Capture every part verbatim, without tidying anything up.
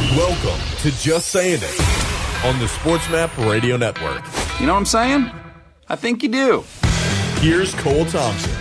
Welcome to Just Saying It on the SportsMap Radio Network. You know what I'm saying? I think you do. Here's Cole Thompson.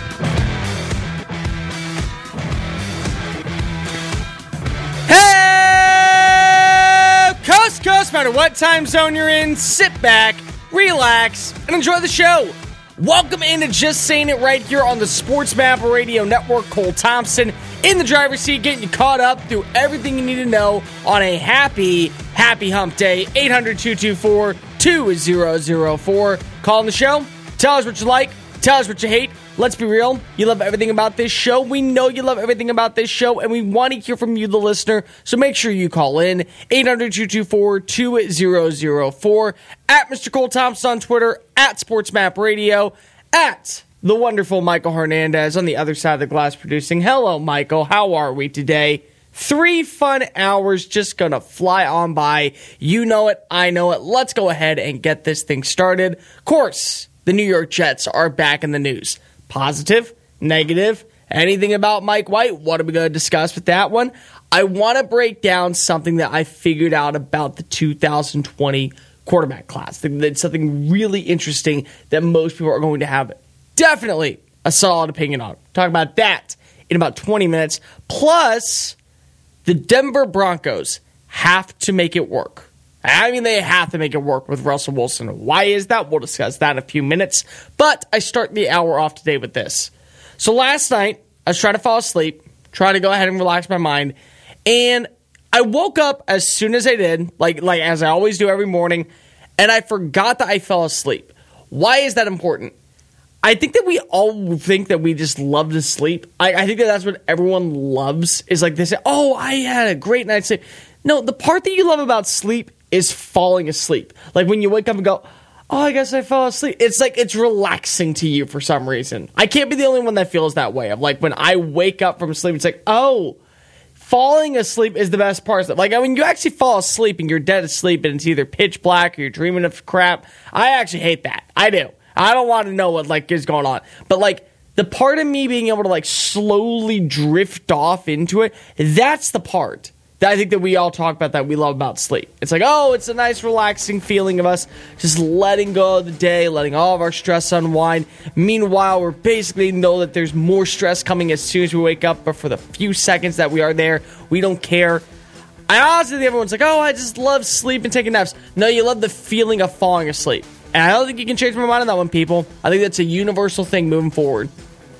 Hey, coast to coast, no matter what time zone you're in, sit back, relax, and enjoy the show. Welcome into Just Saying It right here on the SportsMap Radio Network. Cole Thompson in the driver's seat, getting you caught up through everything you need to know on a happy, happy hump day. eight hundred, two two four, two zero zero four. Call in the show. Tell us what you like. Tell us what you hate. Let's be real. You love everything about this show. We know you love everything about this show, and we want to hear from you, the listener. So make sure you call in. eight hundred, two two four, two zero zero four. At Mister Cole Thompson on Twitter. At SportsMap Radio. At the wonderful Michael Hernandez on the other side of the glass producing. Hello, Michael. How are we today? Three fun hours just going to fly on by. You know it. I know it. Let's go ahead and get this thing started. Of course, the New York Jets are back in the news. Positive, negative, anything about Mike White? What are we going to discuss with that one? I want to break down something that I figured out about the two thousand twenty quarterback class. That's something really interesting that most people are going to have definitely a solid opinion on. Talk about that in about twenty minutes. Plus, the Denver Broncos have to make it work. I mean, they have to make it work with Russell Wilson. Why is that? We'll discuss that in a few minutes. But I start the hour off today with this. So last night, I was trying to fall asleep, trying to go ahead and relax my mind, and I woke up as soon as I did, like, like as I always do every morning, and I forgot that I fell asleep. Why is that important? I think that we all think that we just love to sleep. I, I think that that's what everyone loves, is like they say, oh, I had a great night's sleep. No, the part that you love about sleep is falling asleep. Like when you wake up and go, oh, I guess I fell asleep. It's like it's relaxing to you for some reason. I can't be the only one that feels that way. Of like when I wake up from sleep, it's like, oh, falling asleep is the best part. Like when you actually fall asleep and you're dead asleep and it's either pitch black or you're dreaming of crap, I actually hate that. I do. I don't want to know what like is going on. But like the part of me being able to like slowly drift off into it, that's the part that I think that we all talk about that we love about sleep. It's like, oh, it's a nice relaxing feeling of us just letting go of the day, letting all of our stress unwind. Meanwhile, we're basically know that there's more stress coming as soon as we wake up, but for the few seconds that we are there, we don't care. I honestly think everyone's like, oh, I just love sleep and taking naps. No, you love the feeling of falling asleep. And I don't think you can change my mind on that one, people. I think that's a universal thing moving forward.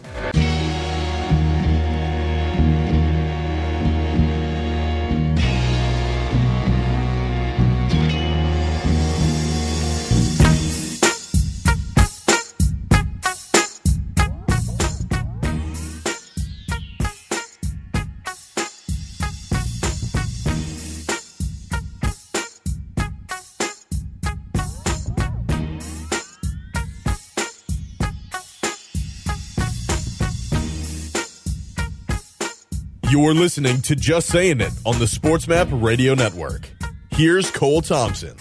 You're listening to Just Saying It on the SportsMap Radio Network. Here's Cole Thompson.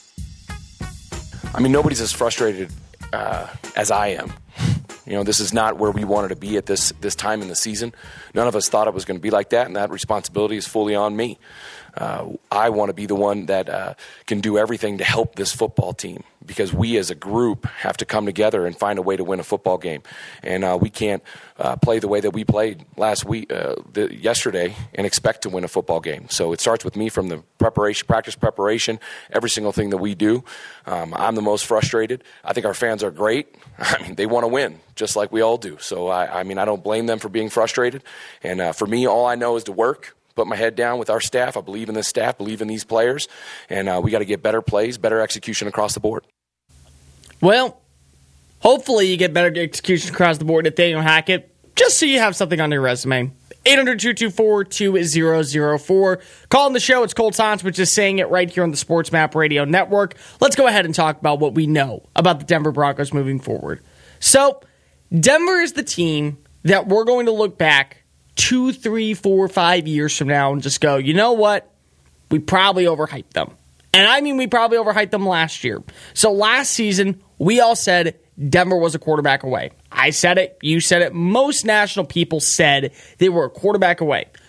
I mean, nobody's as frustrated uh, as I am. You know, this is not where we wanted to be at this this time in the season. None of us thought it was going to be like that, and that responsibility is fully on me. Uh, I want to be the one that uh, can do everything to help this football team, because we as a group have to come together and find a way to win a football game. And uh, we can't uh, play the way that we played last week, uh, the, yesterday, and expect to win a football game. So it starts with me from the preparation, practice preparation, every single thing that we do. Um, I'm the most frustrated. I think our fans are great. I mean, they want to win, just like we all do. So, I, I mean, I don't blame them for being frustrated. And uh, for me, all I know is to work, put my head down with our staff. I believe in this staff, believe in these players, and uh, we got to get better plays, better execution across the board. Well, hopefully you get better execution across the board, Nathaniel Hackett, just so you have something on your resume. eight hundred, two two four, two zero zero four. Calling the show, it's Cole Thompson, which is saying it right here on the SportsMap Radio Network. Let's go ahead and talk about what we know about the Denver Broncos moving forward. So, Denver is the team that we're going to look back two, three, four, five years from now and just go, you know what? We probably overhyped them. And I mean, we probably overhyped them last year. So last season, we all said Denver was a quarterback away. I said it. You said it. Most national people said they were a quarterback away.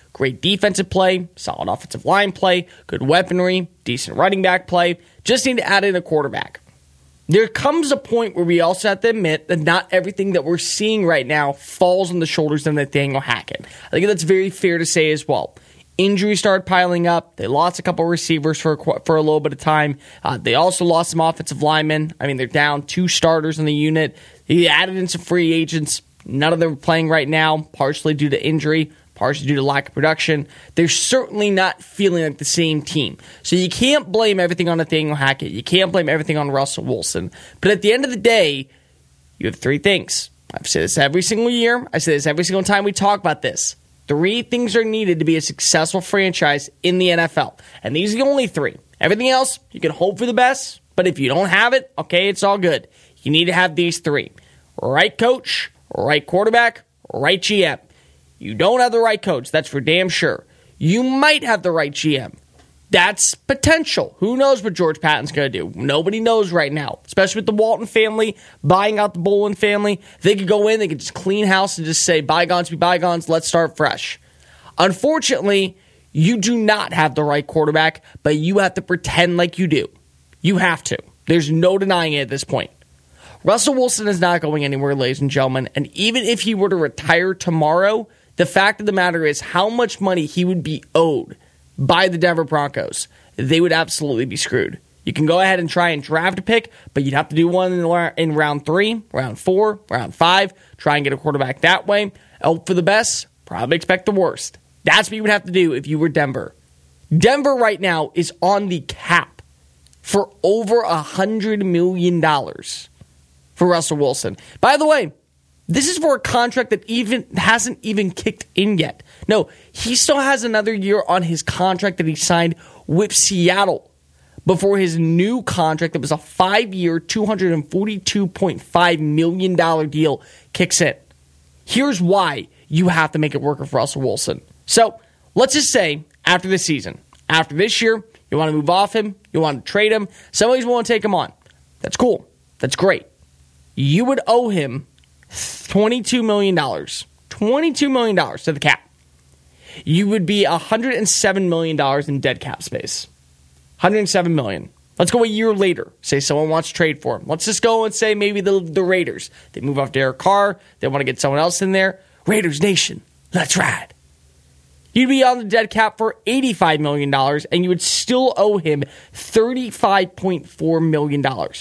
great defensive play, solid offensive line play, good weaponry, decent running back play. Just need to add in a quarterback. There comes a point where we also have to admit that not everything that we're seeing right now falls on the shoulders of Nathaniel Hackett. I think that's very fair to say as well. Injuries started piling up. They lost a couple of receivers for a, for a little bit of time. Uh, they also lost some offensive linemen. I mean, they're down two starters in the unit. He added in some free agents. None of them are playing right now, partially due to injury, partially due to lack of production. They're certainly not feeling like the same team. So you can't blame everything on Nathaniel Hackett. You can't blame everything on Russell Wilson. But at the end of the day, you have three things. I've said this every single year. I say this every single time we talk about this. Three things are needed to be a successful franchise in the N F L. And these are the only three. Everything else, you can hope for the best. But if you don't have it, okay, it's all good. You need to have these three. Right coach, right quarterback, right G M. You don't have the right coach, that's for damn sure. You might have the right G M. That's potential. Who knows what George Patton's going to do? Nobody knows right now, especially with the Walton family buying out the Bolin family. They could go in, they could just clean house and just say, bygones be bygones, let's start fresh. Unfortunately, you do not have the right quarterback, but you have to pretend like you do. You have to. There's no denying it at this point. Russell Wilson is not going anywhere, ladies and gentlemen, and even if he were to retire tomorrow, the fact of the matter is how much money he would be owed by the Denver Broncos. They would absolutely be screwed. You can go ahead and try and draft a pick, but you'd have to do one in, in round three, round four, round five, try and get a quarterback that way. Hope for the best, probably expect the worst. That's what you would have to do if you were Denver. Denver right now is on the cap for over one hundred million dollars for Russell Wilson. By the way, this is for a contract that even hasn't even kicked in yet. No, he still has another year on his contract that he signed with Seattle before his new contract that was a five-year, two hundred forty-two point five million dollars deal kicks in. Here's why you have to make it work for Russell Wilson. So let's just say after this season, after this year, you want to move off him, you want to trade him, somebody's willing to take him on. That's cool. That's great. You would owe him twenty-two million dollars. twenty-two million dollars to the cap. You would be one hundred seven million dollars in dead cap space. one hundred seven million dollars. Let's go a year later. Say someone wants to trade for him. Let's just go and say maybe the, the Raiders. They move off Derek Carr. They want to get someone else in there. Raiders Nation, let's ride. You'd be on the dead cap for eighty-five million dollars, and you would still owe him thirty-five point four million dollars.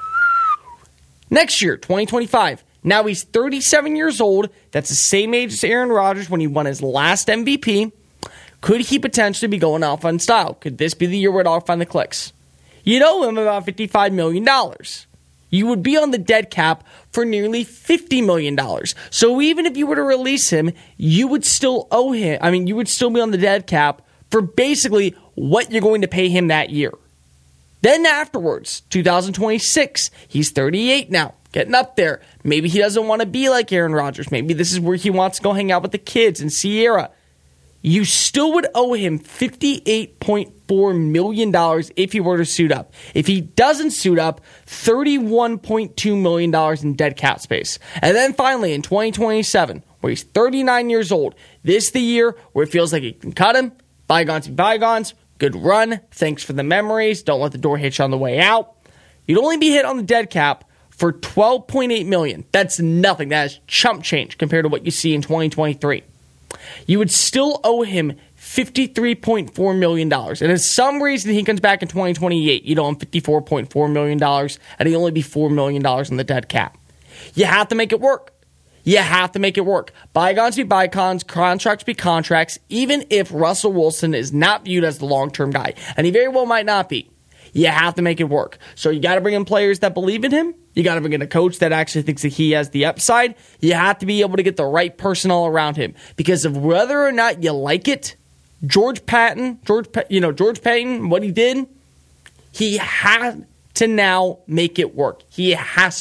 Next year, twenty twenty-five. Now he's thirty-seven years old. That's the same age as Aaron Rodgers when he won his last M V P. Could he potentially be going off on style? Could this be the year where it all finally clicks? You'd owe him about fifty-five million dollars. You would be on the dead cap for nearly fifty million dollars. So even if you were to release him, you would still owe him. I mean, you would still be on the dead cap for basically what you're going to pay him that year. Then afterwards, two thousand twenty-six, he's thirty-eight now, getting up there. Maybe he doesn't want to be like Aaron Rodgers. Maybe this is where he wants to go hang out with the kids in Sierra. You still would owe him fifty-eight point four million dollars if he were to suit up. If he doesn't suit up, thirty-one point two million dollars in dead cap space. And then finally, in twenty twenty-seven, where he's thirty-nine years old, this is the year where it feels like you can cut him. Bygones be bygones. Good run. Thanks for the memories. Don't let the door hit you on the way out. You'd only be hit on the dead cap for twelve point eight million dollars. That's nothing. That is chump change compared to what you see in twenty twenty-three. You would still owe him fifty-three point four million dollars. And if some reason he comes back in twenty twenty-eight, you'd owe him fifty-four point four million dollars, and he'd only be four million dollars in the dead cap. You have to make it work. You have to make it work. Bygones be bygones, contracts be contracts, even if Russell Wilson is not viewed as the long-term guy. And he very well might not be. You have to make it work. So you got to bring in players that believe in him. You got to bring in a coach that actually thinks that he has the upside. You have to be able to get the right personnel around him. Because of whether or not you like it, George Patton, George, you know, George Patton, what he did, he had to now make it work. He has to.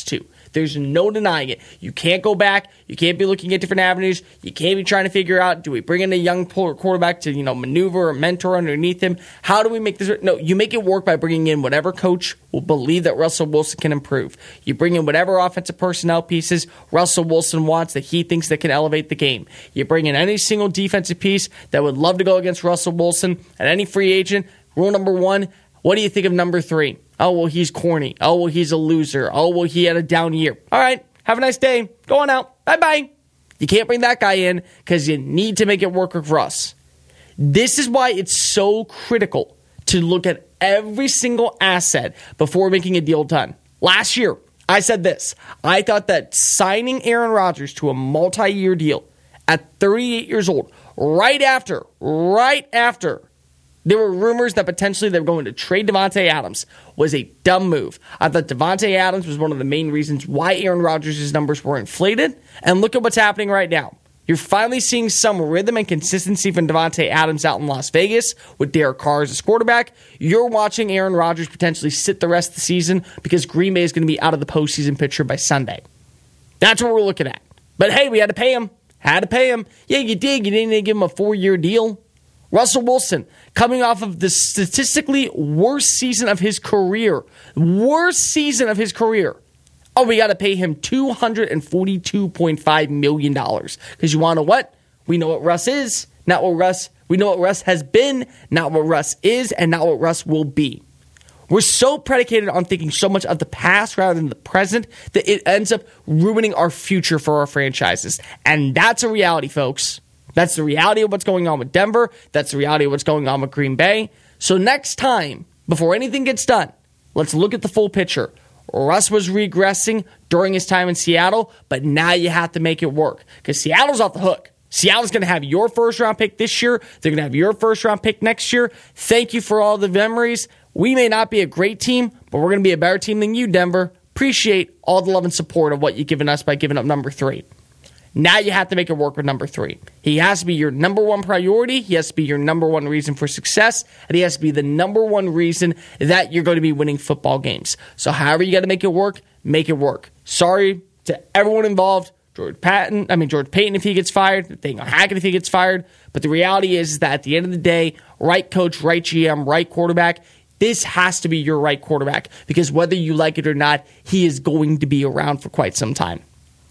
There's no denying it. You can't go back. You can't be looking at different avenues. You can't be trying to figure out, do we bring in a young quarterback to, you know, maneuver or mentor underneath him? How do we make this? No, you make it work by bringing in whatever coach will believe that Russell Wilson can improve. You bring in whatever offensive personnel pieces Russell Wilson wants that he thinks that can elevate the game. You bring in any single defensive piece that would love to go against Russell Wilson and any free agent. Rule number one, what do you think of number three? Oh, well, he's corny. Oh, well, he's a loser. Oh, well, he had a down year. All right, have a nice day. Go on out. Bye-bye. You can't bring that guy in because you need to make it work with Russ. This is why it's so critical to look at every single asset before making a deal done. Last year, I said this. I thought that signing Aaron Rodgers to a multi-year deal at thirty-eight years old, right after, right after, there were rumors that potentially they were going to trade Davante Adams, was a dumb move. I thought Davante Adams was one of the main reasons why Aaron Rodgers' numbers were inflated. And look at what's happening right now. You're finally seeing some rhythm and consistency from Davante Adams out in Las Vegas with Derek Carr as his quarterback. You're watching Aaron Rodgers potentially sit the rest of the season because Green Bay is going to be out of the postseason picture by Sunday. That's what we're looking at. But hey, we had to pay him. Had to pay him. Yeah, you did. You didn't give him a four-year deal. Russell Wilson, coming off of the statistically worst season of his career. Worst season of his career. Oh, we got to pay him two hundred forty-two point five million dollars. Because you want to know what? We know what Russ is, not what Russ... We know what Russ has been, not what Russ is, and not what Russ will be. We're so predicated on thinking so much of the past rather than the present that it ends up ruining our future for our franchises. And that's a reality, folks. That's the reality of what's going on with Denver. That's the reality of what's going on with Green Bay. So next time, before anything gets done, let's look at the full picture. Russ was regressing during his time in Seattle, but now you have to make it work because Seattle's off the hook. Seattle's going to have your first-round pick this year. They're going to have your first-round pick next year. Thank you for all the memories. We may not be a great team, but we're going to be a better team than you, Denver. Appreciate all the love and support of what you've given us by giving up number three. Now you have to make it work with number three. He has to be your number one priority. He has to be your number one reason for success. And he has to be the number one reason that you're going to be winning football games. So however you got to make it work, make it work. Sorry to everyone involved. George Patton, I mean George Payton if he gets fired. Nathaniel Hackett if he gets fired. But the reality is that at the end of the day, right coach, right G M, right quarterback, this has to be your right quarterback. Because whether you like it or not, he is going to be around for quite some time.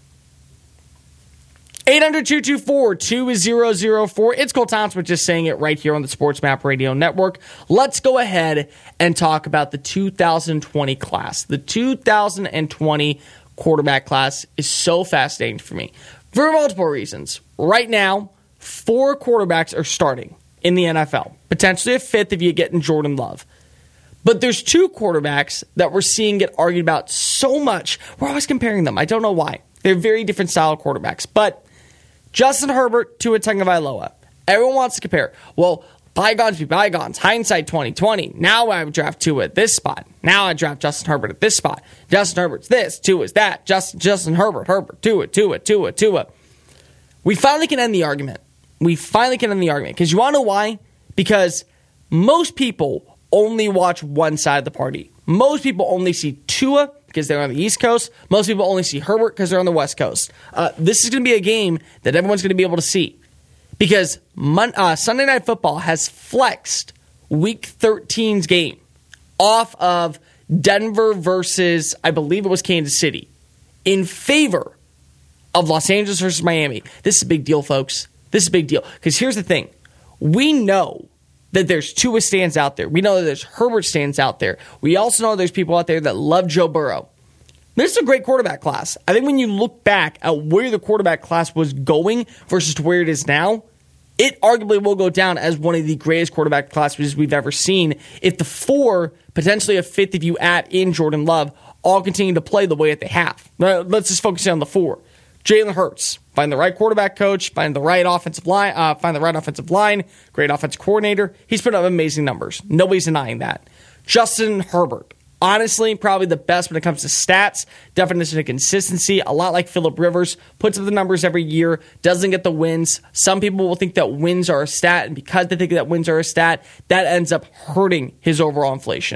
eight hundred, two two four, two zero zero four. It's Cole Thompson just saying it right here on the Sports Map Radio Network. Let's go ahead and talk about the two thousand twenty class. The two thousand twenty quarterback class is so fascinating for me for multiple reasons. Right now, four quarterbacks are starting in the N F L. Potentially a fifth if you get in Jordan Love. But there's two quarterbacks that we're seeing get argued about so much. We're always comparing them. I don't know why. They're very different style quarterbacks. But Justin Herbert, Tua Tagovailoa. Everyone wants to compare. Well, bygones be bygones. Hindsight twenty twenty. Now I would draft Tua at this spot. Now I draft Justin Herbert at this spot. Justin Herbert's this. Tua's that. Justin, Justin Herbert. Herbert. Tua. Tua. Tua. Tua. We finally can end the argument. We finally can end the argument. Because you want to know why? Because most people only watch one side of the party. Most people only see Tua because they're on the East Coast. Most people only see Herbert because they're on the West Coast. Uh, this is going to be a game that everyone's going to be able to see. Because Mon- uh, Sunday Night Football has flexed Week thirteen's game off of Denver versus, I believe it was Kansas City, in favor of Los Angeles versus Miami. This is a big deal, folks. This is a big deal. Because here's the thing. We know that there's Tua stands out there. We know that there's Herbert stands out there. We also know there's people out there that love Joe Burrow. This is a great quarterback class. I think when you look back at where the quarterback class was going versus to where it is now, it arguably will go down as one of the greatest quarterback classes we've ever seen if the four, potentially a fifth if you add in Jordan Love, all continue to play the way that they have. Now, let's just focus on the four. Jalen Hurts, find the right quarterback coach, find the right offensive line, uh, find the right offensive line, great offensive coordinator. He's put up amazing numbers. Nobody's denying that. Justin Herbert, honestly, probably the best when it comes to stats, definition of consistency, a lot like Phillip Rivers, puts up the numbers every year, doesn't get the wins. Some people will think that wins are a stat, and because they think that wins are a stat, that ends up hurting his overall inflation.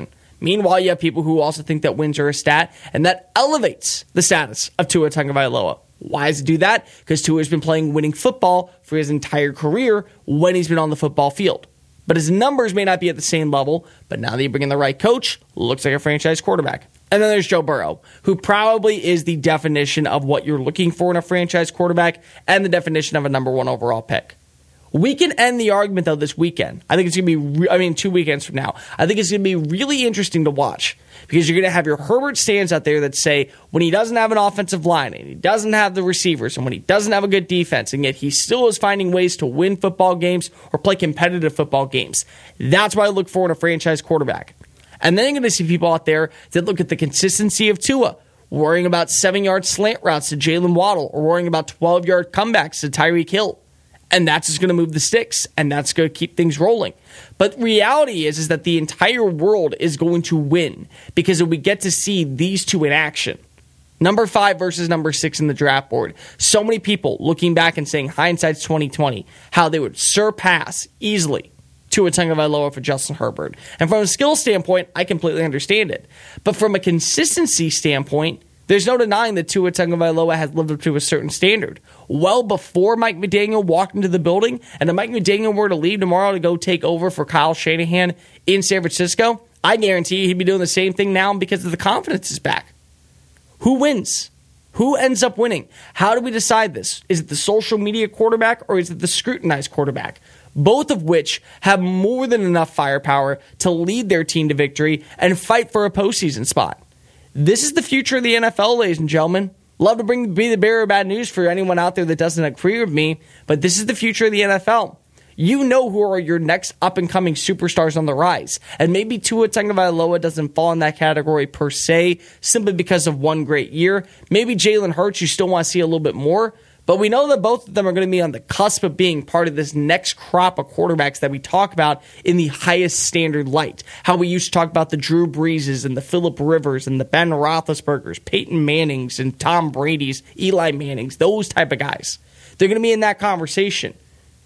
Meanwhile, you have people who also think that wins are a stat, and that elevates the status of Tua Tagovailoa. Why does it do that? Because Tua has been playing winning football for his entire career when he's been on the football field. But his numbers may not be at the same level, but now that you bring in the right coach, looks like a franchise quarterback. And then there's Joe Burrow, who probably is the definition of what you're looking for in a franchise quarterback and the definition of a number one overall pick. We can end the argument, though, this weekend. I think it's going to be, re- I mean, two weekends from now. I think it's going to be really interesting to watch because you're going to have your Herbert stands out there that say when he doesn't have an offensive line and he doesn't have the receivers and when he doesn't have a good defense and yet he still is finding ways to win football games or play competitive football games. That's what I look for in a franchise quarterback. And then you're going to see people out there that look at the consistency of Tua, worrying about seven-yard slant routes to Jalen Waddle or worrying about twelve-yard comebacks to Tyreek Hill. And that's just going to move the sticks, and that's going to keep things rolling. But reality is, is that the entire world is going to win because we get to see these two in action. Number five versus number six in the draft board. So many people looking back and saying hindsight's twenty twenty, how they would surpass easily Tua Tagovailoa for Justin Herbert. And from a skill standpoint, I completely understand it. But from a consistency standpoint, there's no denying that Tua Tagovailoa has lived up to a certain standard. Well before Mike McDaniel walked into the building, and if Mike McDaniel were to leave tomorrow to go take over for Kyle Shanahan in San Francisco, I guarantee you he'd be doing the same thing now because of the confidence is back. Who wins? Who ends up winning? How do we decide this? Is it the social media quarterback or is it the scrutinized quarterback? Both of which have more than enough firepower to lead their team to victory and fight for a postseason spot. This is the future of the N F L, ladies and gentlemen. Love to bring be the bearer of bad news for anyone out there that doesn't agree with me, but this is the future of the N F L. You know who are your next up-and-coming superstars on the rise. And maybe Tua Tagovailoa doesn't fall in that category per se, simply because of one great year. Maybe Jalen Hurts, you still want to see a little bit more. But we know that both of them are going to be on the cusp of being part of this next crop of quarterbacks that we talk about in the highest standard light. How we used to talk about the Drew Breeses and the Phillip Rivers and the Ben Roethlisbergers, Peyton Mannings and Tom Brady's, Eli Mannings, those type of guys. They're going to be in that conversation.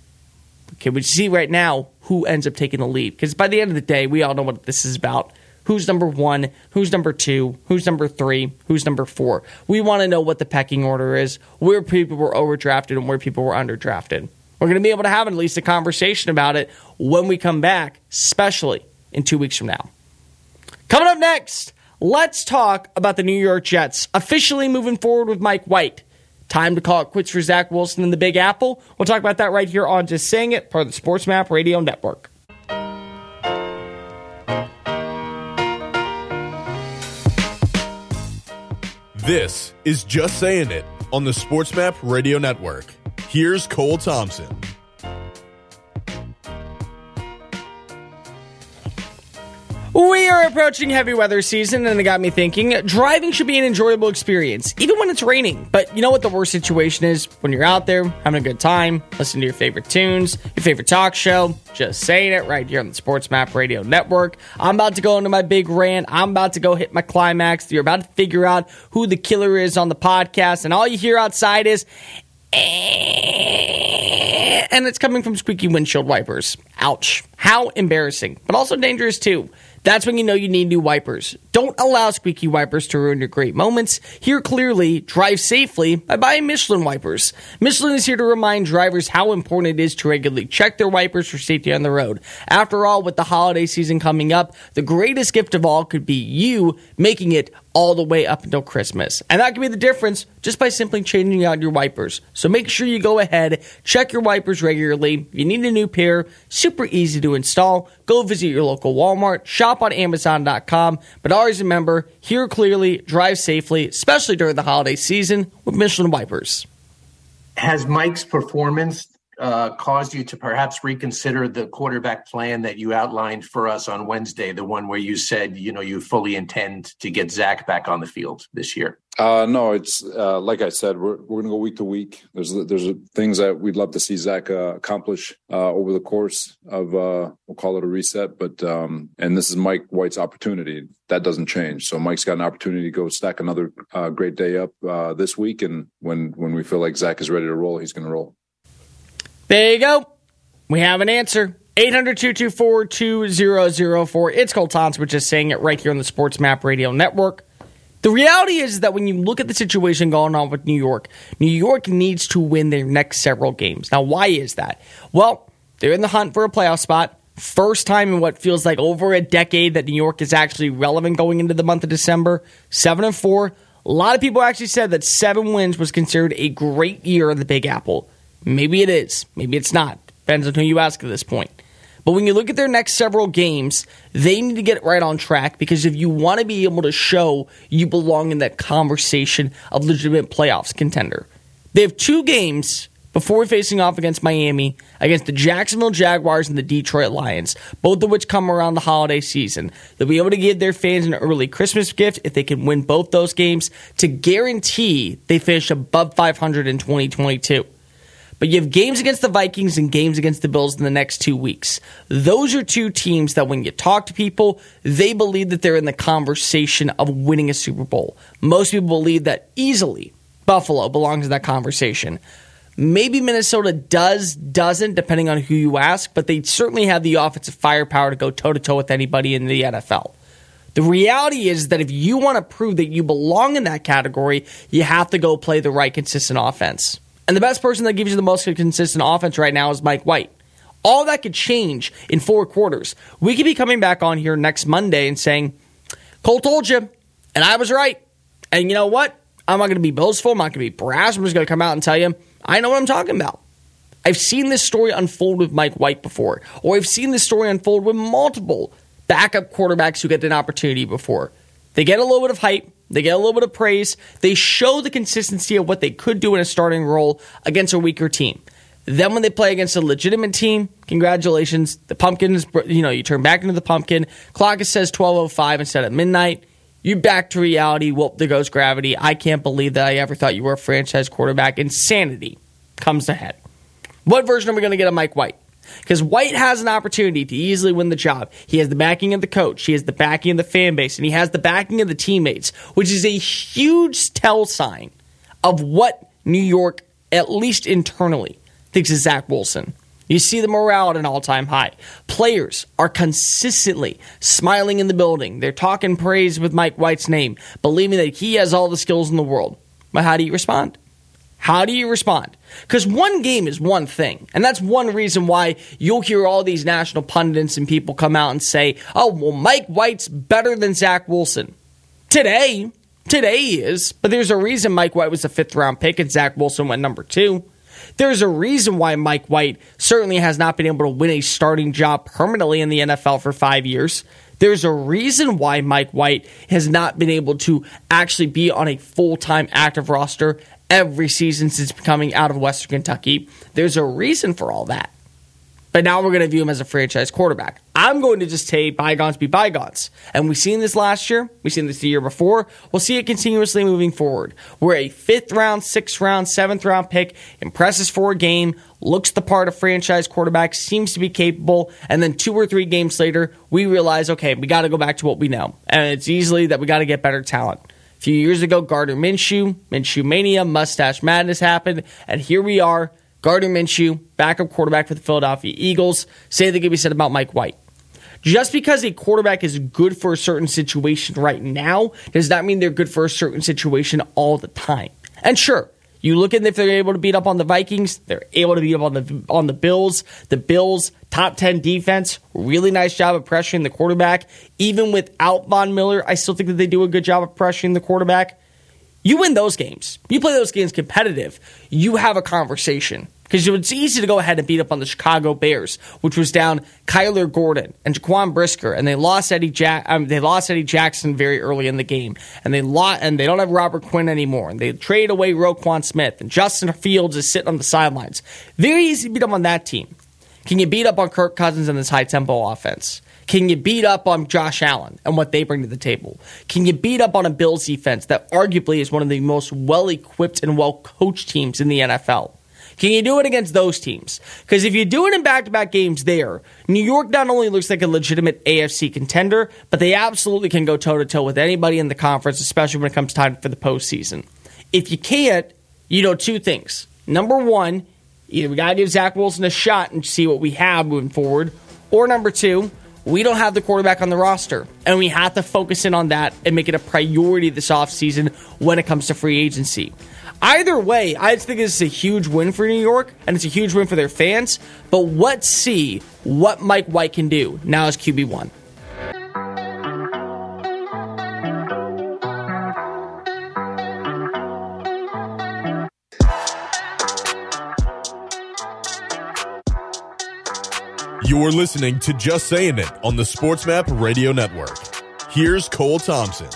Okay, we see right now who ends up taking the lead. Because by the end of the day, we all know what this is about. Who's number one? Who's number two? Who's number three? Who's number four? We want to know what the pecking order is, where people were overdrafted and where people were underdrafted. We're going to be able to have at least a conversation about it when we come back, especially in two weeks from now. Coming up next, let's talk about the New York Jets officially moving forward with Mike White. Time to call it quits for Zach Wilson and the Big Apple. We'll talk about that right here on Just Saying It, part of the SportsMap Radio Network. This is Just Saying It on the SportsMap Radio Network. Here's Cole Thompson. We are approaching heavy weather season, and it got me thinking, driving should be an enjoyable experience, even when it's raining. But you know what the worst situation is? When you're out there, having a good time, listening to your favorite tunes, your favorite talk show, Just Saying It right here on the SportsMap Radio Network. I'm about to go into my big rant. I'm about to go hit my climax. You're about to figure out who the killer is on the podcast, and all you hear outside is, and it's coming from squeaky windshield wipers. Ouch. How embarrassing, but also dangerous too. That's when you know you need new wipers. Don't allow squeaky wipers to ruin your great moments. Hear clearly, drive safely by buying Michelin wipers. Michelin is here to remind drivers how important it is to regularly check their wipers for safety on the road. After all, with the holiday season coming up, the greatest gift of all could be you making it all the way up until Christmas. And that can be the difference just by simply changing out your wipers. So make sure you go ahead, check your wipers regularly. If you need a new pair, super easy to install. Go visit your local Walmart, shop on Amazon dot com. But always remember, hear clearly, drive safely, especially during the holiday season with Michelin wipers. Has Mike's performance uh, caused you to perhaps reconsider the quarterback plan that you outlined for us on Wednesday, the one where you said, you know, you fully intend to get Zach back on the field this year? Uh, no, it's uh, like I said, we're we're going to go week to week. There's there's things that we'd love to see Zach uh, accomplish uh, over the course of uh, we'll call it a reset. But um, and this is Mike White's opportunity. That doesn't change. So Mike's got an opportunity to go stack another uh, great day up uh, this week. And when when we feel like Zach is ready to roll, he's going to roll. There you go. We have an answer. eight hundred, two two four, two zero zero four. It's Cole Thompson, which is saying it right here on the Sports Map Radio Network. The reality is that when you look at the situation going on with New York, New York needs to win their next several games. Now, why is that? Well, they're in the hunt for a playoff spot. First time in what feels like over a decade that New York is actually relevant going into the month of December. Seven and four. A lot of people actually said that seven wins was considered a great year in the Big Apple. Maybe it is. Maybe it's not. Depends on who you ask at this point. But when you look at their next several games, they need to get right on track, because if you want to be able to show you belong in that conversation of legitimate playoffs contender, they have two games before facing off against Miami, against the Jacksonville Jaguars and the Detroit Lions, both of which come around the holiday season. They'll be able to give their fans an early Christmas gift if they can win both those games to guarantee they finish above five hundred in twenty twenty-two. But you have games against the Vikings and games against the Bills in the next two weeks. Those are two teams that when you talk to people, they believe that they're in the conversation of winning a Super Bowl. Most people believe that easily Buffalo belongs in that conversation. Maybe Minnesota does, doesn't, depending on who you ask, but they certainly have the offensive firepower to go toe-to-toe with anybody in the N F L. The reality is that if you want to prove that you belong in that category, you have to go play the right consistent offense. And the best person that gives you the most consistent offense right now is Mike White. All that could change in four quarters. We could be coming back on here next Monday and saying, Cole told you, and I was right. And you know what? I'm not going to be boastful. I'm not going to be brash. I'm just going to come out and tell you, I know what I'm talking about. I've seen this story unfold with Mike White before, or I've seen this story unfold with multiple backup quarterbacks who get an opportunity before. They get a little bit of hype. They get a little bit of praise. They show the consistency of what they could do in a starting role against a weaker team. Then when they play against a legitimate team, congratulations. The pumpkin is, you know, you turn back into the pumpkin. Clock says twelve oh five instead of midnight. You're back to reality. Whoop, there goes gravity. I can't believe that I ever thought you were a franchise quarterback. Insanity comes to head. What version are we going to get of Mike White? Because White has an opportunity to easily win the job. He has the backing of the coach. He has the backing of the fan base. And he has the backing of the teammates, which is a huge tell sign of what New York, at least internally, thinks of Zach Wilson. You see the morale at an all-time high. Players are consistently smiling in the building. They're talking praise with Mike White's name, believing that he has all the skills in the world. But how do you respond? How do you respond? Because one game is one thing, and that's one reason why you'll hear all these national pundits and people come out and say, oh, well, Mike White's better than Zach Wilson. Today, today he is, but there's a reason Mike White was a fifth-round pick and Zach Wilson went number two. There's a reason why Mike White certainly has not been able to win a starting job permanently in the N F L for five years. There's a reason why Mike White has not been able to actually be on a full-time active roster every season since coming out of Western Kentucky. There's a reason for all that. But now we're going to view him as a franchise quarterback. I'm going to just say bygones be bygones. And we've seen this last year. We've seen this the year before. We'll see it continuously moving forward. Where a fifth round, sixth round, seventh round pick impresses for a game, looks the part of franchise quarterback, seems to be capable, and then two or three games later, we realize, okay, we got to go back to what we know. And it's easily that we got to get better talent. A few years ago, Gardner Minshew, Minshew Mania, Mustache Madness happened, and here we are, Gardner Minshew, backup quarterback for the Philadelphia Eagles. Say that can be said about Mike White. Just because a quarterback is good for a certain situation right now does not mean they're good for a certain situation all the time. And sure, you look at if they're able to beat up on the Vikings, they're able to beat up on the on the Bills. The Bills, top ten defense, really nice job of pressuring the quarterback. Even without Von Miller, I still think that they do a good job of pressuring the quarterback. You win those games. You play those games competitive. You have a conversation. Because it's easy to go ahead and beat up on the Chicago Bears, which was down Kyler Gordon and Jaquan Brisker, and they lost Eddie ja- um, they lost Eddie Jackson very early in the game, and they lost, and they don't have Robert Quinn anymore, and they traded away Roquan Smith, and Justin Fields is sitting on the sidelines. Very easy to beat up on that team. Can you beat up on Kirk Cousins and this high tempo offense? Can you beat up on Josh Allen and what they bring to the table? Can you beat up on a Bills defense that arguably is one of the most well-equipped and well-coached teams in the N F L? Can you do it against those teams? Because if you do it in back-to-back games there, New York not only looks like a legitimate A F C contender, but they absolutely can go toe-to-toe with anybody in the conference, especially when it comes time for the postseason. If you can't, you know two things. Number one, either we got to give Zach Wilson a shot and see what we have moving forward, Or number two, we don't have the quarterback on the roster, and we have to focus in on that and make it a priority this offseason when it comes to free agency. Either way, I think this is a huge win for New York, and it's a huge win for their fans, but let's see what Mike White can do now as Q B one. You're listening to Just Saying It on the SportsMap Radio Network. Here's Cole Thompson.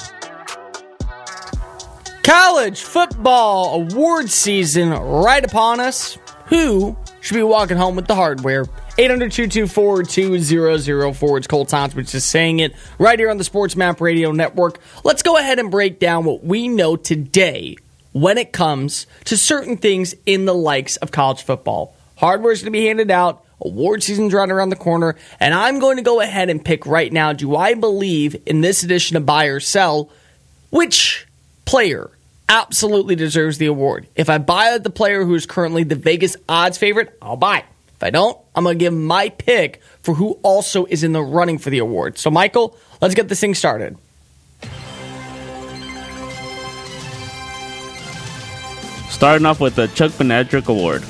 College football award season right upon us. Who should be walking home with the hardware? eight hundred, two two four, two zero zero four. It's Cole Thompson just saying it right here on the SportsMap Radio Network. Let's go ahead and break down what we know today when it comes to certain things in the likes of college football. Hardware is going to be handed out. Award season's right around the corner, and I'm going to go ahead and pick right now, do I believe in this edition of Buy or Sell, which player absolutely deserves the award? If I buy the player who is currently the Vegas odds favorite, I'll buy it. If I don't, I'm going to give my pick for who also is in the running for the award. So, Michael, let's get this thing started. Starting off with the Chuck Benadryk Award.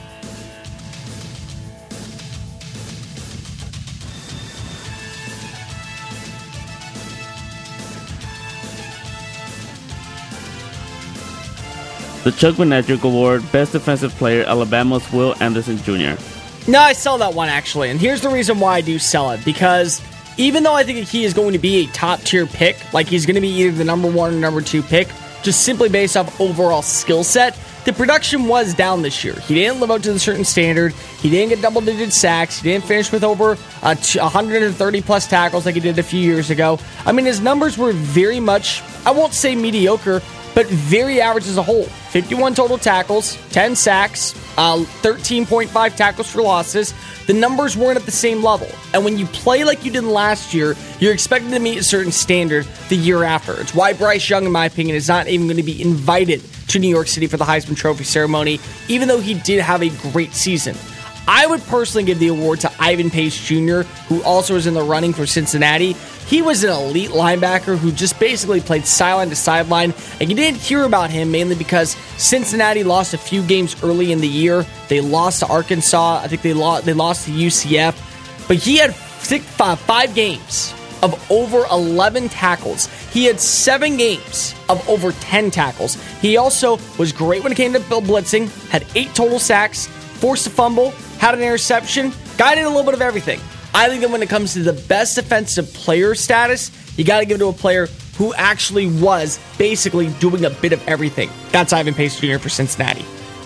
The Chuck Benadryk Award, Best Defensive Player, Alabama's Will Anderson Junior No, I sell that one, actually. And here's the reason why I do sell it. Because even though I think he is going to be a top-tier pick, like he's going to be either the number one or number two pick, just simply based off overall skill set, the production was down this year. He didn't live up to the certain standard. He didn't get double-digit sacks. He didn't finish with over uh, one hundred thirty-plus tackles like he did a few years ago. I mean, his numbers were very much, I won't say mediocre, but very average as a whole. fifty-one total tackles, ten sacks, uh, thirteen point five tackles for losses. The numbers weren't at the same level. And when you play like you did last year, you're expected to meet a certain standard the year after. It's why Bryce Young, in my opinion, is not even going to be invited to New York City for the Heisman Trophy ceremony, even though he did have a great season. I would personally give the award to Ivan Pace Junior, who also is in the running for Cincinnati. He was an elite linebacker who just basically played sideline to sideline, and you didn't hear about him mainly because Cincinnati lost a few games early in the year. They lost to Arkansas. I think they lost, they lost to U C F. But he had six, five, five games of over eleven tackles. He had seven games of over ten tackles. He also was great when it came to blitzing, had eight total sacks, forced a fumble, had an interception, guy did a little bit of everything. I think that when it comes to the best defensive player status, you got to give it to a player who actually was basically doing a bit of everything. That's Ivan Pace Junior for Cincinnati.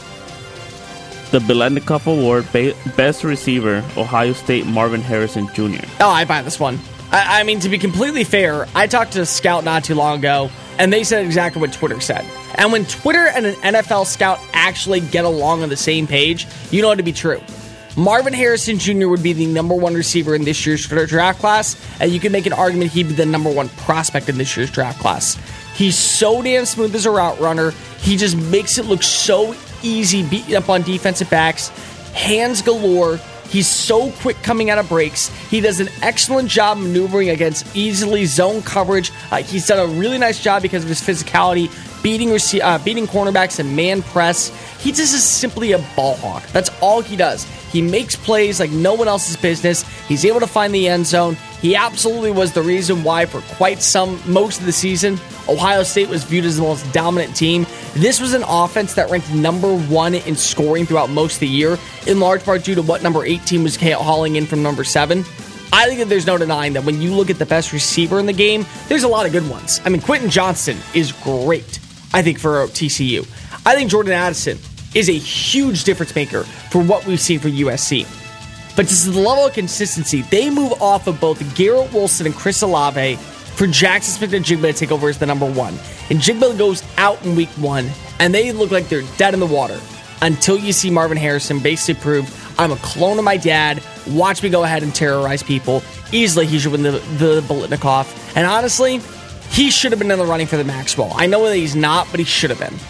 The Biletnikoff Award, Best Receiver, Ohio State, Marvin Harrison Junior Oh, I buy this one. I, I mean, to be completely fair, I talked to a scout not too long ago, and they said exactly what Twitter said. And when Twitter and an N F L scout actually get along on the same page, you know it to be true. Marvin Harrison Junior would be the number one receiver in this year's draft class, and you can make an argument he'd be the number one prospect in this year's draft class. He's so damn smooth as a route runner. He just makes it look so easy beating up on defensive backs. Hands galore. He's so quick coming out of breaks. He does an excellent job maneuvering against easily zone coverage. Uh, he's done a really nice job because of his physicality, beating rece- uh, beating cornerbacks and man press. He just is simply a ball hawk. That's all he does. He makes plays like no one else's business. He's able to find the end zone. He absolutely was the reason why for quite some, most of the season, Ohio State was viewed as the most dominant team. This was an offense that ranked number one in scoring throughout most of the year, in large part due to what number eight team was hauling in from number seven. I think that there's no denying that when you look at the best receiver in the game, there's a lot of good ones. I mean, Quentin Johnston is great, I think, for T C U. I think Jordan Addison is a huge difference maker for what we've seen for U S C. But just the level of consistency, they move off of both Garrett Wilson and Chris Olave for Jaxon Smith-Njigba to take over as the number one. And Njigba goes out in week one, and they look like they're dead in the water until you see Marvin Harrison basically prove, I'm a clone of my dad, watch me go ahead and terrorize people. Easily he should win the, the Biletnikoff. And honestly, he should have been in the running for the Maxwell. I know that he's not, but he should have been.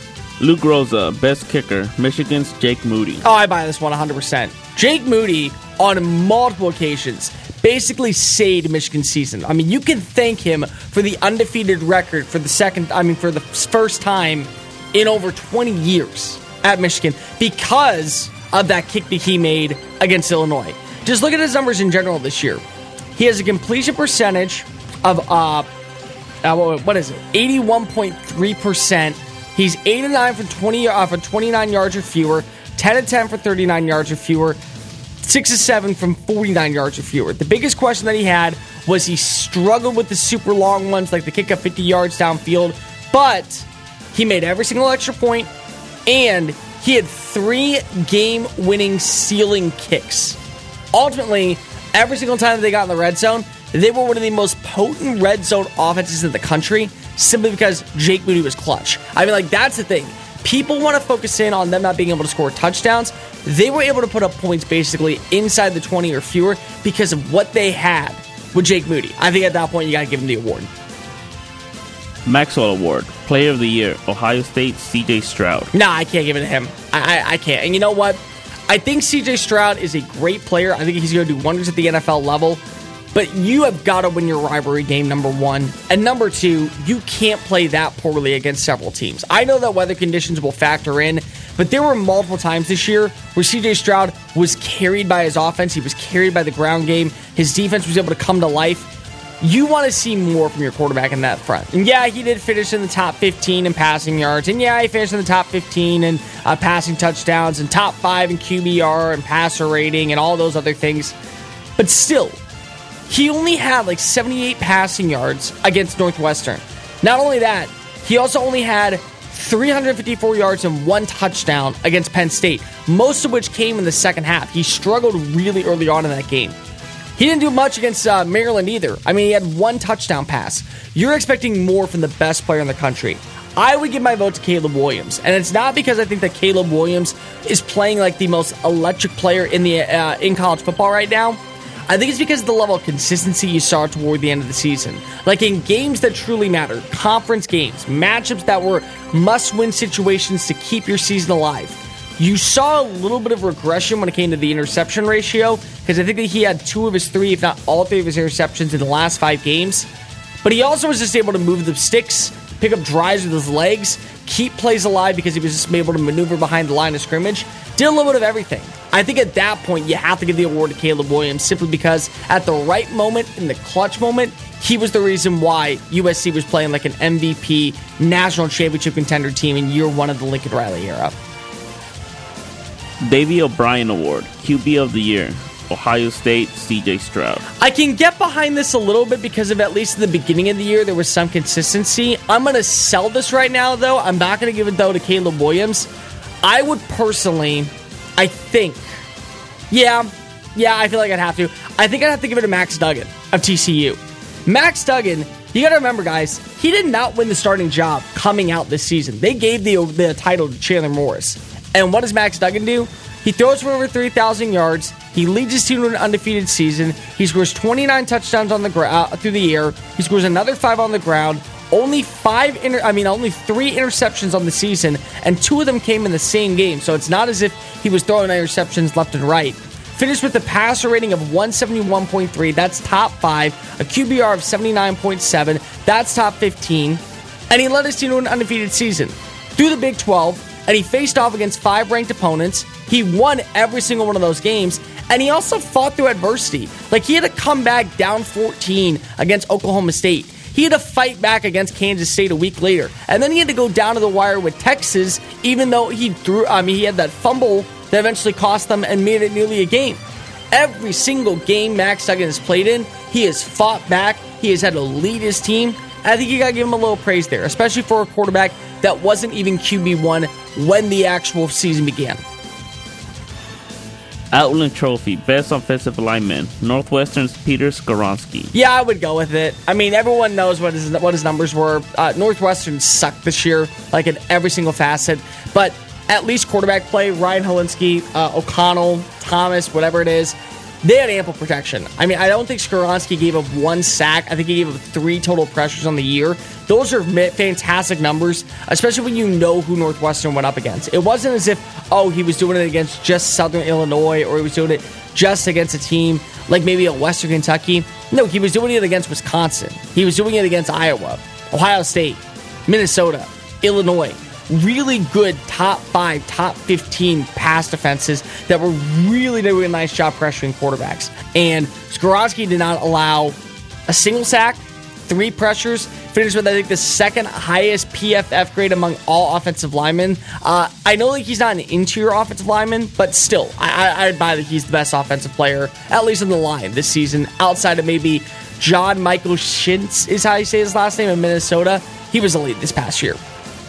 Luke Rosa, Best Kicker, Michigan's Jake Moody. Oh, I buy this one one hundred percent. Jake Moody on multiple occasions basically saved Michigan's season. I mean, you can thank him for the undefeated record for the second, I mean, for the first time in over twenty years at Michigan because of that kick that he made against Illinois. Just look at his numbers in general this year. He has a completion percentage of, uh, uh what is it, eighty-one point three percent. He's eight of nine for twenty uh, for twenty-nine yards or fewer, ten of ten for thirty-nine yards or fewer, six of seven from forty-nine yards or fewer. The biggest question that he had was he struggled with the super long ones, like the kick up fifty yards downfield, but he made every single extra point, and he had three game-winning ceiling kicks. Ultimately, every single time that they got in the red zone, they were one of the most potent red zone offenses in the country simply because Jake Moody was clutch. I mean, like, that's the thing. People want to focus in on them not being able to score touchdowns. They were able to put up points basically inside the twenty or fewer because of what they had with Jake Moody. I think at that point, you got to give him the award. Maxwell Award, Player of the Year, Ohio State, C J Stroud. Nah, I can't give it to him. I, I, I can't. And you know what? I think C J Stroud is a great player. I think he's going to do wonders at the N F L level. But you have got to win your rivalry game, number one. And number two, you can't play that poorly against several teams. I know that weather conditions will factor in, but there were multiple times this year where C J Stroud was carried by his offense. He was carried by the ground game. His defense was able to come to life. You want to see more from your quarterback in that front. And yeah, he did finish in the top fifteen in passing yards. And yeah, he finished in the top fifteen in uh, passing touchdowns and top five in Q B R and passer rating and all those other things. But still, he only had like seventy-eight passing yards against Northwestern. Not only that, he also only had three hundred fifty-four yards and one touchdown against Penn State, most of which came in the second half. He struggled really early on in that game. He didn't do much against uh, Maryland either. I mean, he had one touchdown pass. You're expecting more from the best player in the country. I would give my vote to Caleb Williams, and it's not because I think that Caleb Williams is playing like the most electric player in the uh, in college football right now. I think it's because of the level of consistency you saw toward the end of the season. Like in games that truly matter, conference games, matchups that were must-win situations to keep your season alive. You saw a little bit of regression when it came to the interception ratio, because I think that he had two of his three, if not all three of his interceptions in the last five games. But he also was just able to move the sticks, pick up drives with his legs, keep plays alive because he was just able to maneuver behind the line of scrimmage. Did a little bit of everything. I think at that point, you have to give the award to Caleb Williams simply because at the right moment, in the clutch moment, he was the reason why U S C was playing like an M V P national championship contender team in year one of the Lincoln Riley era. Davey O'Brien Award, Q B of the Year, Ohio State, C J Stroud. I can get behind this a little bit because of at least in the beginning of the year, there was some consistency. I'm going to sell this right now, though. I'm not going to give it, though, to Caleb Williams. I would personally, I think, yeah, yeah, I feel like I'd have to. I think I'd have to give it to Max Duggan of T C U. Max Duggan, you got to remember, guys, he did not win the starting job coming out this season. They gave the, the title to Chandler Morris. And what does Max Duggan do? He throws for over three thousand yards. He leads his team to an undefeated season. He scores twenty-nine touchdowns on the gra- uh, through the air. He scores another five on the ground. Only five, inter- I mean, only three interceptions on the season, and two of them came in the same game. So it's not as if he was throwing interceptions left and right. Finished with a passer rating of one seventy-one point three. That's top five. A Q B R of seventy-nine point seven. That's top fifteen. And he led his team to an undefeated season through the Big twelve. And he faced off against five ranked opponents. He won every single one of those games. And he also fought through adversity. Like, he had to come back down fourteen against Oklahoma State. He had to fight back against Kansas State a week later. And then he had to go down to the wire with Texas, even though he threw, I mean, he had that fumble that eventually cost them and made it nearly a game. Every single game Max Duggan has played in, he has fought back. He has had to lead his team. I think you got to give him a little praise there, especially for a quarterback that wasn't even Q B one when the actual season began. Outland Trophy, Best Offensive Lineman, Northwestern's Peter Skoronski. Yeah, I would go with it. I mean, everyone knows what his, what his numbers were. Uh, Northwestern sucked this year, like in every single facet. But at least quarterback play, Ryan Helinski, uh, O'Connell, Thomas, whatever it is, they had ample protection. I mean, I don't think Skoronski gave up one sack. I think he gave up three total pressures on the year. Those are fantastic numbers, especially when you know who Northwestern went up against. It wasn't as if, oh, he was doing it against just Southern Illinois or he was doing it just against a team like maybe a Western Kentucky. No, he was doing it against Wisconsin. He was doing it against Iowa, Ohio State, Minnesota, Illinois. Really good top five, top fifteen pass defenses that were really doing a nice job pressuring quarterbacks. And Skoronski did not allow a single sack, three pressures, finished with, I think, the second highest P F F grade among all offensive linemen. Uh, I know that he's not an interior offensive lineman, but still, I, I, I'd buy that he's the best offensive player, at least on the line this season, outside of maybe John Michael Schintz, is how you say his last name, in Minnesota. He was elite this past year.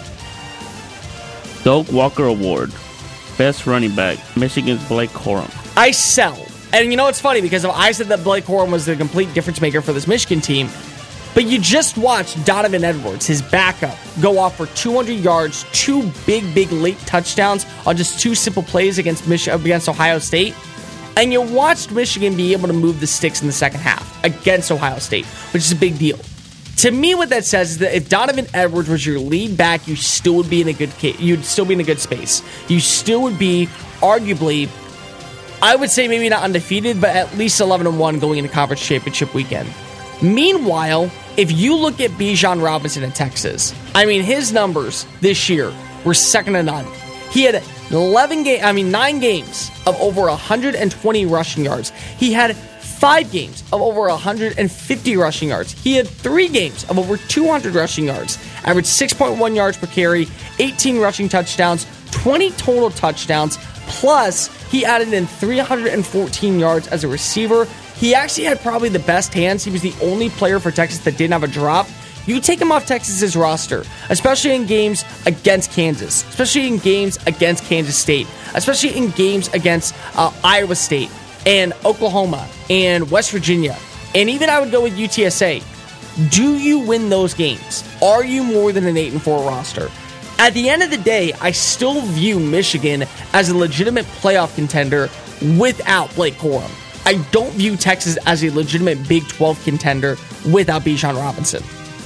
Doak Walker Award, Best Running Back, Michigan's Blake Corum. I sell. And you know what's funny? Because I said that Blake Corum was the complete difference maker for this Michigan team, but you just watched Donovan Edwards, his backup, go off for two hundred yards, two big, big late touchdowns on just two simple plays against Mich- against Ohio State. And you watched Michigan be able to move the sticks in the second half against Ohio State, which is a big deal. To me, what that says is that if Donovan Edwards was your lead back, you still would be in a good case. You'd still be in a good space. You still would be, arguably, I would say maybe not undefeated, but at least eleven and one going into conference championship weekend. Meanwhile, if you look at Bijan Robinson in Texas, I mean, his numbers this year were second to none. He had eleven game, I mean, nine games of over one hundred twenty rushing yards. He had five games of over one hundred fifty rushing yards. He had three games of over two hundred rushing yards. Averaged six point one yards per carry, eighteen rushing touchdowns, twenty total touchdowns, plus he added in three hundred fourteen yards as a receiver. He actually had probably the best hands. He was the only player for Texas that didn't have a drop. You take him off Texas's roster, especially in games against Kansas, especially in games against Kansas State, especially in games against uh, Iowa State and Oklahoma and West Virginia, and even I would go with U T S A. Do you win those games? Are you more than an eight and four roster? At the end of the day, I still view Michigan as a legitimate playoff contender without Blake Corum. I don't view Texas as a legitimate Big twelve contender without Bijan Robinson.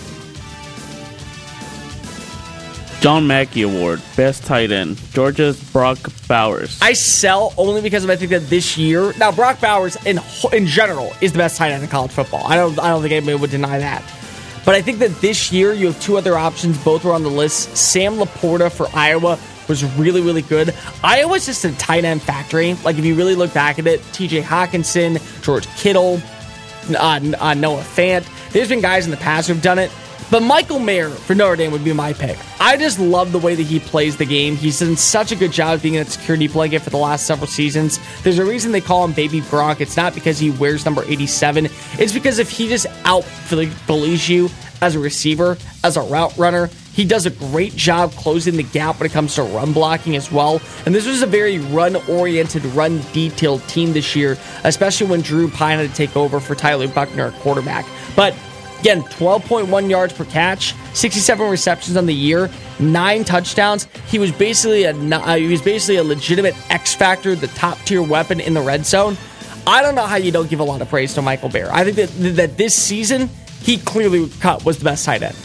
John Mackey Award, Best Tight End, Georgia's Brock Bowers. I sell only because of I think that this year, now Brock Bowers in in general is the best tight end in college football. I don't I don't think anybody would deny that. But I think that this year you have two other options. Both were on the list. Sam Laporta for Iowa was really, really good. Iowa's just a tight end factory. Like, if you really look back at it, T J Hawkinson, George Kittle, uh, uh, Noah Fant. There's been guys in the past who've done it. But Michael Mayer for Notre Dame would be my pick. I just love the way that he plays the game. He's done such a good job of being a security blanket for the last several seasons. There's a reason they call him Baby Gronk. It's not because he wears number eighty-seven. It's because if he just out-believes you as a receiver, as a route runner, he does a great job closing the gap when it comes to run blocking as well. And this was a very run-oriented, run-detailed team this year, especially when Drew Pine had to take over for Tyler Buckner at quarterback. But again, twelve point one yards per catch, sixty-seven receptions on the year, nine touchdowns. He was basically a uh, he was basically a legitimate X factor, the top tier weapon in the red zone. I don't know how you don't give a lot of praise to Michael Mayer. I think that that this season he clearly was the best tight end.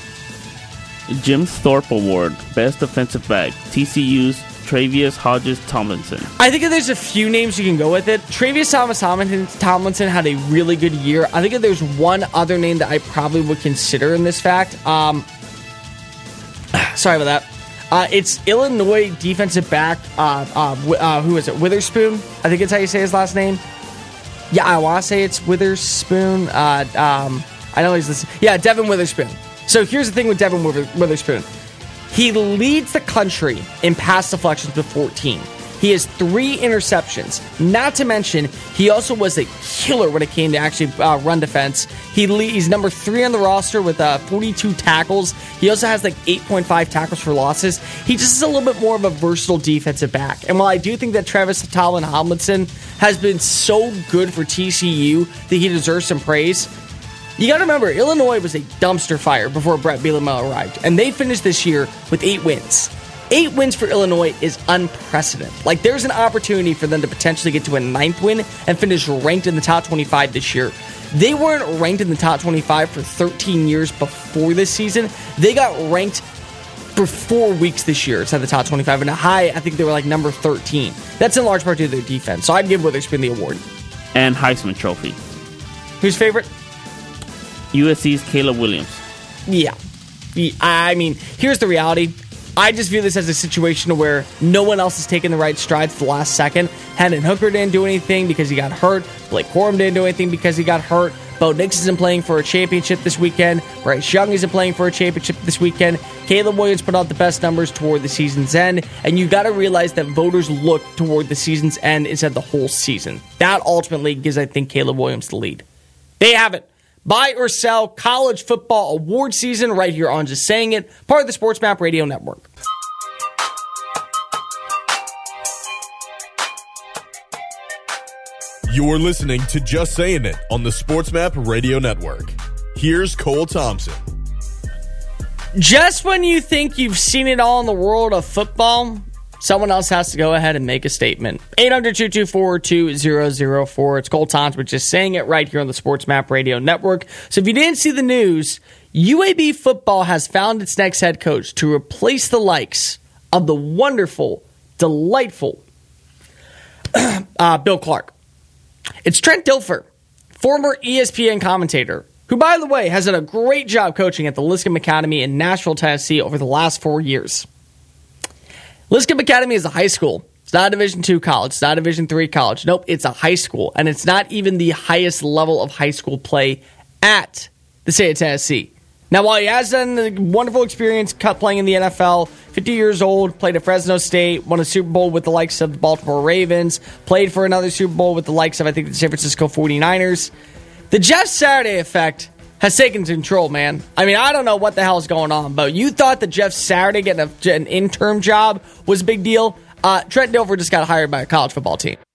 Jim Thorpe Award, Best Defensive Back, T C U's Travius Hodges Tomlinson. I think that there's a few names you can go with it. Travius Thomas Tomlinson had a really good year. I think that there's one other name that I probably would consider in this fact. Um, sorry about that. Uh, it's Illinois defensive back. Uh, uh, uh, who is it? Witherspoon. I think it's how you say his last name. Yeah, I want to say it's Witherspoon. Uh, um, I know he's this. Yeah, Devin Witherspoon. So here's the thing with Devin Witherspoon. He leads the country in pass deflections with fourteen. He has three interceptions. Not to mention, he also was a killer when it came to actually uh, run defense. He lead, he's number three on the roster with uh, forty-two tackles. He also has like eight point five tackles for losses. He just is a little bit more of a versatile defensive back. And while I do think that Travis Tomlinson has been so good for T C U that he deserves some praise, you got to remember, Illinois was a dumpster fire before Brett Bielema arrived, and they finished this year with eight wins. Eight wins for Illinois is unprecedented. Like, there's an opportunity for them to potentially get to a ninth win and finish ranked in the top twenty-five this year. They weren't ranked in the top twenty-five for thirteen years before this season. They got ranked for four weeks this year inside the top twenty-five, and a high, I think they were like number thirteen. That's in large part due to their defense. So I'd give Witherspoon the award. And Heisman Trophy. Who's favorite? U S C's Caleb Williams. Yeah. I mean, here's the reality. I just view this as a situation where no one else has taken the right strides for the last second. Hendon Hooker didn't do anything because he got hurt. Blake Corum didn't do anything because he got hurt. Bo Nix isn't playing for a championship this weekend. Bryce Young isn't playing for a championship this weekend. Caleb Williams put out the best numbers toward the season's end. And you got to realize that voters look toward the season's end instead of the whole season. That ultimately gives, I think, Caleb Williams the lead. They have it. Buy or sell college football award season right here on Just Saying It, part of the Sports Map Radio Network. You're listening to Just Saying It on the Sports Map Radio Network. Here's Cole Thompson. Just when you think you've seen it all in the world of football, someone else has to go ahead and make a statement. eight hundred, two two four, two zero zero four. It's Cole Thompson. We're Just Saying It right here on the Sports Map Radio Network. So if you didn't see the news, U A B football has found its next head coach to replace the likes of the wonderful, delightful uh, Bill Clark. It's Trent Dilfer, former E S P N commentator, who, by the way, has done a great job coaching at the Lipscomb Academy in Nashville, Tennessee over the last four years. Lipscomb Academy is a high school. It's not a Division two college. It's not a Division three college. Nope, it's a high school. And it's not even the highest level of high school play at the state of Tennessee. Now, while he has done a wonderful experience playing in the N F L, fifty years old, played at Fresno State, won a Super Bowl with the likes of the Baltimore Ravens, played for another Super Bowl with the likes of, I think, the San Francisco forty-niners. The Jeff Saturday effect has taken control, man. I mean, I don't know what the hell is going on, but you thought that Jeff Saturday getting a, an interim job was a big deal. Uh, Trent Dilfer just got hired by a college football team.